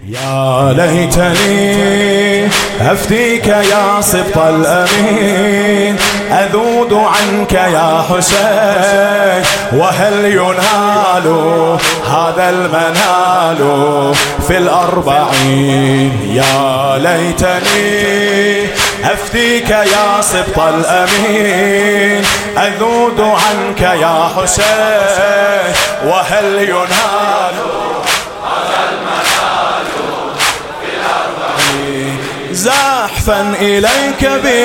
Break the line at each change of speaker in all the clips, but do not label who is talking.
يا ليتني أفديك يا سبط الأمين، أذود عنك يا حسين، وهل ينال هذا المنال في الأربعين. يا ليتني أفديك يا سبط الأمين، أذود عنك يا حسين، وهل ينال زحفا إليك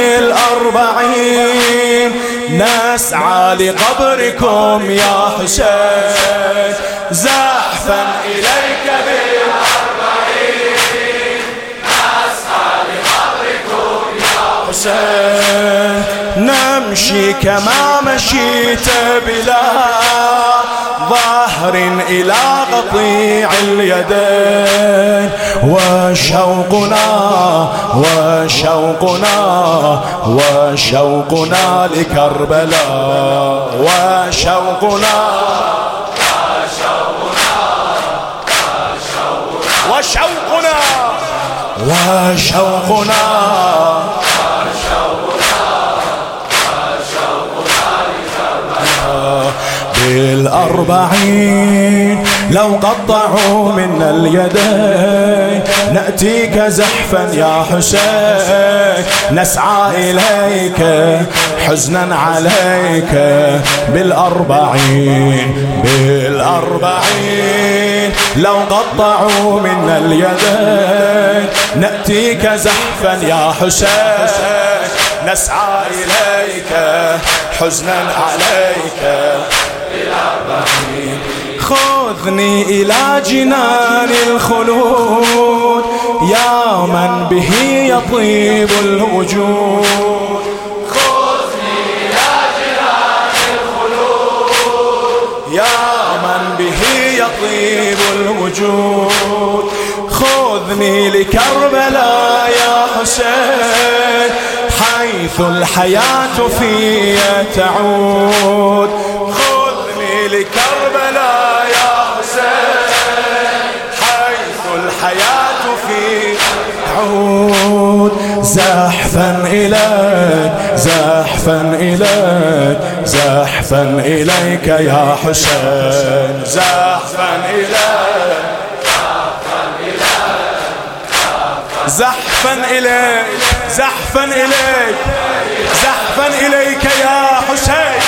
بالأربعين، نسعى لقبركم يا حسين. زحفا إليك بالأربعين، نسعى لقبركم يا حسين. نمشي كما مشيت بلا ظهر إلى قطيع اليدين، وشوقنا لكربلاء، وشوقنا بالأربعين. لو قطعوا منا اليدين نأتيك زحفا يا حسين، نسعى إليك حزنا عليك بالأربعين. لو قطعوا منا اليدين نأتيك زحفا يا حسين، نسعى إليك حزنا عليك بالأربعين. خذني إلى جنان الخلود يا من به يطيب الوجود. خذني إلى جنان الخلود يا من به يطيب الوجود. خذني لكربلاء يا حسين، حيث الحياة في تعود. خذني لكربلاء يا حسين، حيث الحياة في تعود. زحفا إليك يا حسين، زحفا إليك يا حسين.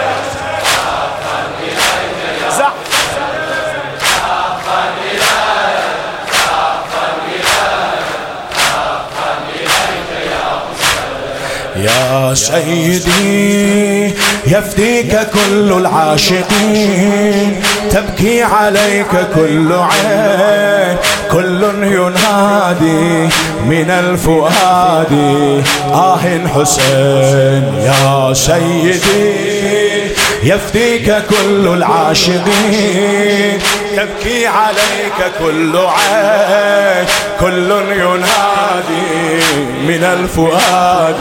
يا سيدي يفديك كل العاشقين، تبكي عليك كل عين، كل ينادي من الفؤاد حسين. يا سيدي يفديك كل العاشقين، تبكي عليك كل عين، كل ينادي من الفؤاد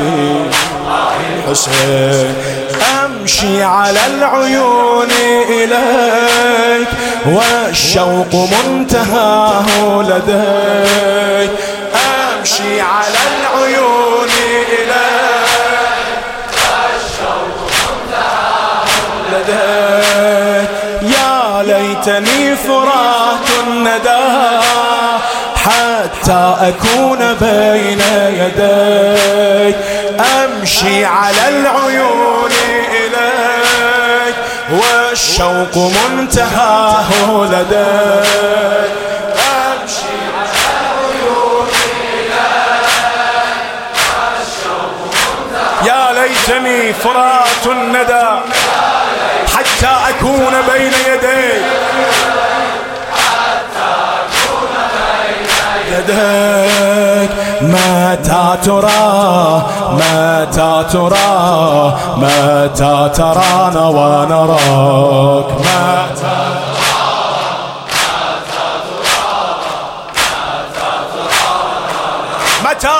حسين. أمشي على العيون إليك والشوق منتهاه لديك. أمشي على العيون إليك والشوق منتهاه لديك. يا ليتني فرات الندى حتى أكون بين يديك. أمشي على العيون إليك والشوق منتهاه لديك. أمشي على العيون إليك والشوق منتهاه. يا ليتني فرات الندى حتى أكون بين يديك، متى ترانا ونراك. متى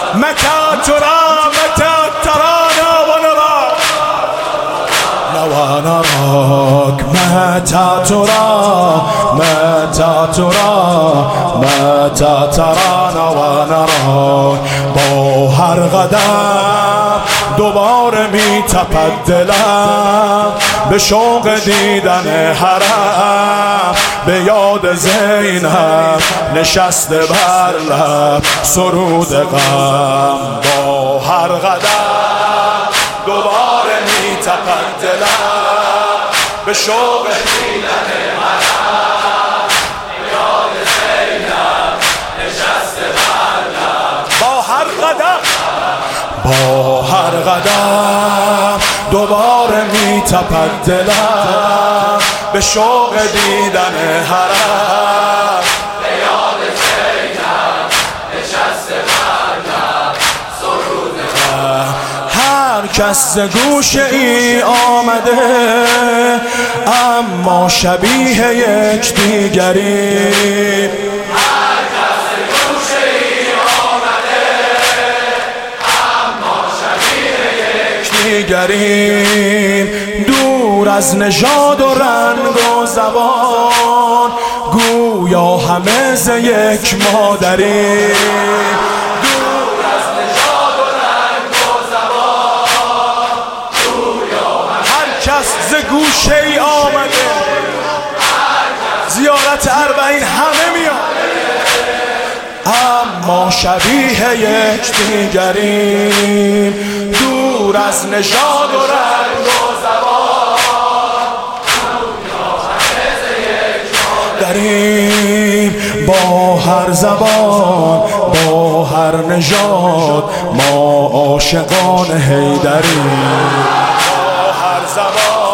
ترانا ونراك. ونراك متى ترى متى ترى متى ترانا ونراك با هر قدم دوباره می تپد دلم به شوق دیدن حرم به یاد زینب نشسته بر لب سرود غم با هر قدم دوباره می تپد دلم به شوق دیدن حرم به یاد زینب نشسته بر لب با هر قدم با هر قدم دوباره می تپد دلم به شوق دیدن حرم به یاد زینب نشسته بر لب سرود غم هر کس ز گوشه ای آمده اما شبیه یک دیگری دیگریم دور از نژاد و رنگ و زبان گویا همه ز یک مادریم دور از نژاد و رنگ و زبان گویا هر کس ز گوشه ای آمده زیارت اربعین همه میاد اما شبیه یک دیگریم دور از نژاد و رنگ و زبان داریم با هر زبان با هر نژاد ما عاشقان حیدریم با هر زبان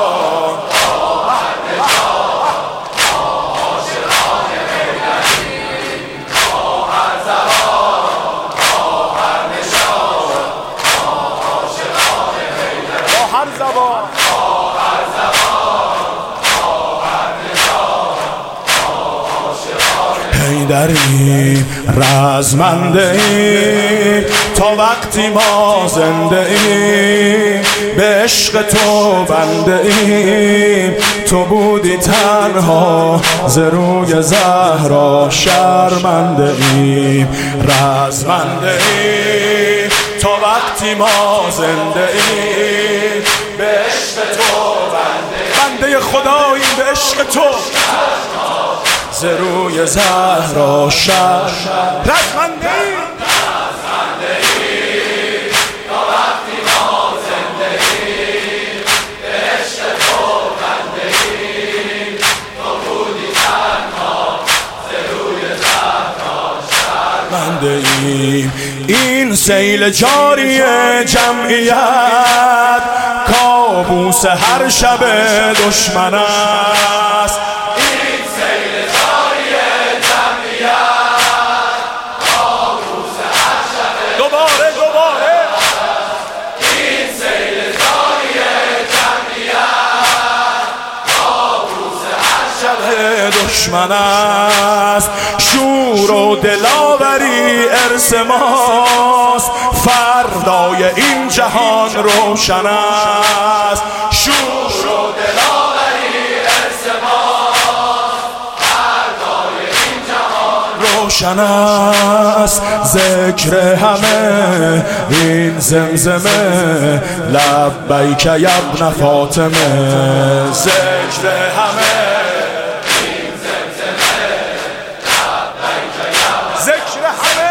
حیدریم رزمنده ایم تا وقتی ما زنده ایم به عشق تو بنده ایم تو بودی تنها ز روی زهرا شرمنده ایم رزمنده ایم تا وقتی ما زنده ایم به عشق تو بنده خداییم به عشق تو ز روی زهرا شر رزمنده ای تا وقتی ما زنده ایم به عشق تو بنده ایم تو بودی تنها ز روی زهرا شرمنده ایم این سیل جاری جمعیت کابوس هر شب دشمن است دشمن است شور و دلاوری ارث ماست فردای این جهان روشن است شور و دلاوری ارث ماست فردای این جهان روشن است ذکر همه این زمزمه لبیک یا ابن فاطمه ذکر همه ذکر همه